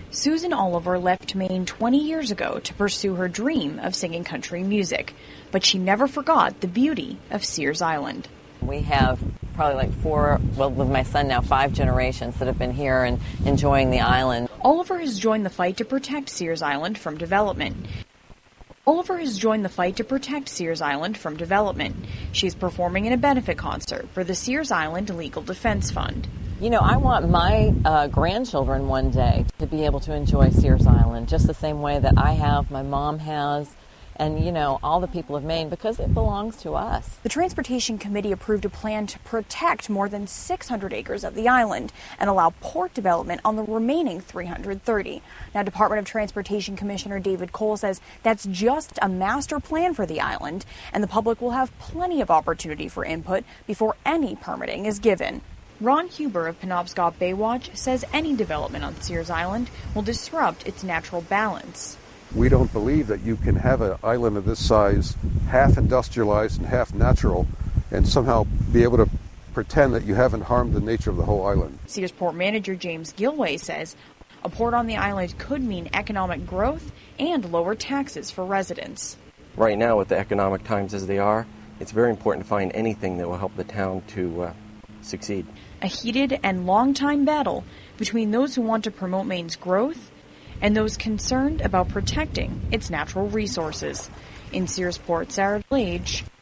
Susan Oliver left Maine 20 years ago to pursue her dream of singing country music, but she never forgot the beauty of Sears Island. We have probably like with my son now, 5 generations that have been here and enjoying the island. Oliver has joined the fight to protect Sears Island from development. She's performing in a benefit concert for the Sears Island Legal Defense Fund. You know, I want my grandchildren one day to be able to enjoy Sears Island just the same way that I have, my mom has, and, you know, all the people of Maine, because it belongs to us. The Transportation Committee approved a plan to protect more than 600 acres of the island and allow port development on the remaining 330. Now, Department of Transportation Commissioner David Cole says that's just a master plan for the island, and the public will have plenty of opportunity for input before any permitting is given. Ron Huber of Penobscot Baywatch says any development on Sears Island will disrupt its natural balance. We don't believe that you can have an island of this size, half industrialized and half natural, and somehow be able to pretend that you haven't harmed the nature of the whole island. Sears Port manager James Gilway says a port on the island could mean economic growth and lower taxes for residents. Right now, with the economic times as they are, it's very important to find anything that will help the town to succeed. A heated and long-time battle between those who want to promote Maine's growth and those concerned about protecting its natural resources. In Sears Port, Sarah Blage,